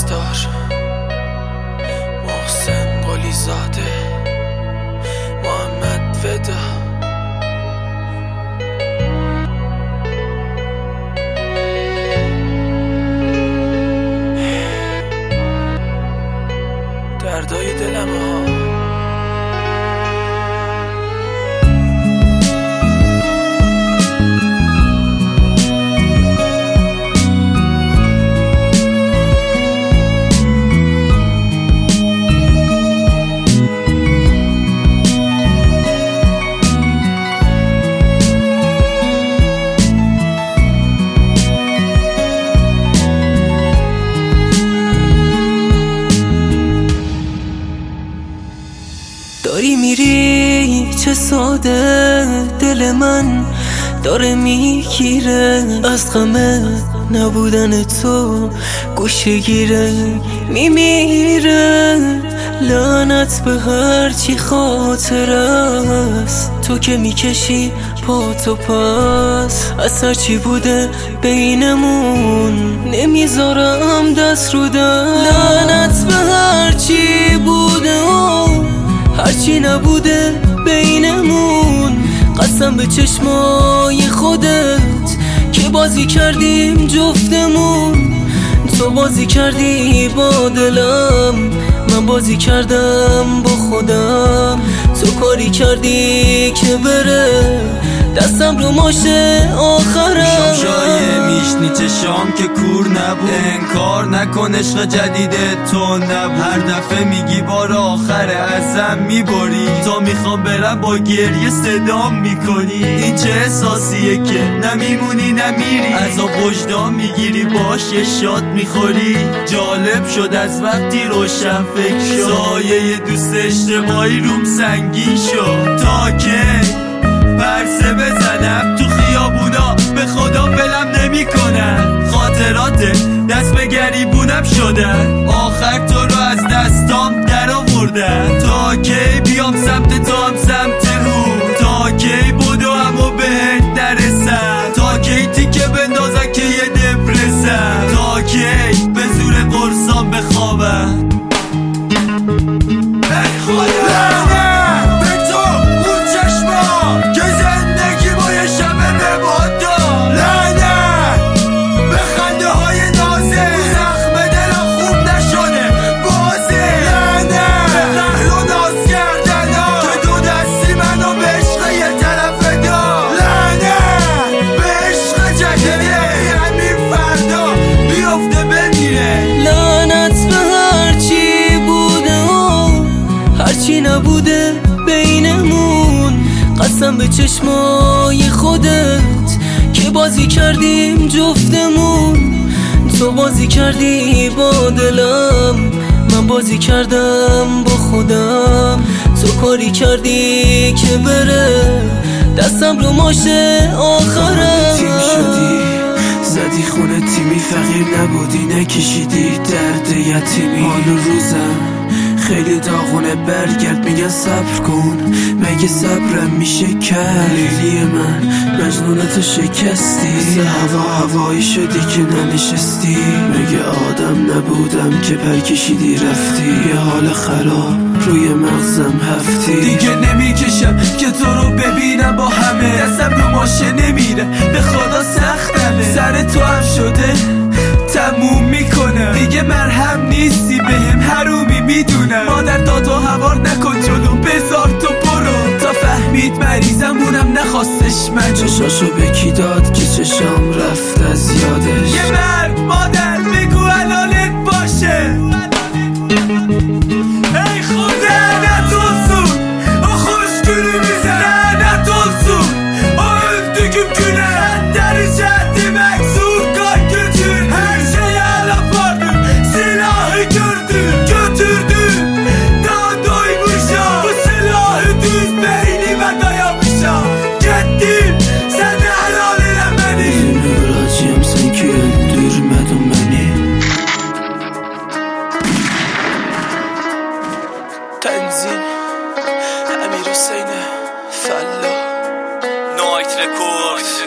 پرستار محسن قلی زاده محمد ودا. دردای دلم ها داری میری چه ساده، دل من داره میگیره از غم نبودن تو، گوشه گیره میمیره. لعنت به هرچی خاطر است، تو که میکشی پا تو پس از هرچی بوده بینمون نمیذارم دست رو دست. لعنت به هرچی بوده هرچی نبوده بینمون، قسم به چشمای خودت که بازی کردیم جفتمون. تو بازی کردی با دلم، من بازی کردم با خودم. تو کاری کردی که بره دستم رو ماشه آخرم. شایه میشنی چشام که کور نبود، انکار نکن عشق جدید تو نبود. هر دفعه میگی بار آخره ازم میبری، تا میخوام برم با گریه صدام میکنی. این چه احساسیه که نمیمونی نمیری، عذاب وجدان میگیری باش یه شات میخوری. جالب شد از وقتی روشن فکر شد، سایه دوست اجتماعی روم سنگین شد. تا که پرسه بزنم تو خیابونا به خدا ولم نمی کنن. خاطرات دست به گریبونم شدن، آخر تو رو از دستام در آوردن. تا کی بیام سمت تو هم سمت او، تا کی بدو همو بهت نرسم، تا کی تیکه بندازن که یه دپرسم، تا کی به زور قرصام بخوابم. ای خدا نبوده بینمون، قسم به چشمای خودت که بازی کردیم جفتمون. تو بازی کردی با دلم، من بازی کردم با خودم. تو کاری کردی که بره دستم رو ماشه آخرم. تیم شدی زدی خونه تیمی، فقیر نبودی نکشیدی درد یتیمی. حال روزم خیلی داغونه، برگرد میگن صبر کن، مگه صبرم میشه کرد؟ لیلی من مجنونتو شکستی، مثل هوایی شدی که ننشستی. مگه آدم نبودم که پرکشیدی رفتی، یه حال خراب روی مغزم هفتی. دیگه نمیکشم که تو رو ببینم با همه، دستم رو ماشه نمیره به خدا سختمه. سر تو هم شده تموم میکنم، دیگه مرهم نیستی بهم حرومی میدونم. مادر داد و هوار نکن جلو بذار تو برو، تا فهمید مریضم اونم نخواستش من. چشاشو به کی داد که چشام رفت از یادش؟ یه مرد مادر بگو حلالت باشه. ای خدا نتونسون او خوشگلی میزن، نتونسون o öldüğüm güne Kadderi çekti mekzur kalp götür. Her şeyi alapardım, silahı gördüm götürdüm. Daha doymuşam, bu silahı düz beynime dayamışam. Gittim, sen de helal eyle beni. Yüzünü vuracağım sanki öldürmedin beni. تنظیم امیر حسین فلا، Night Records.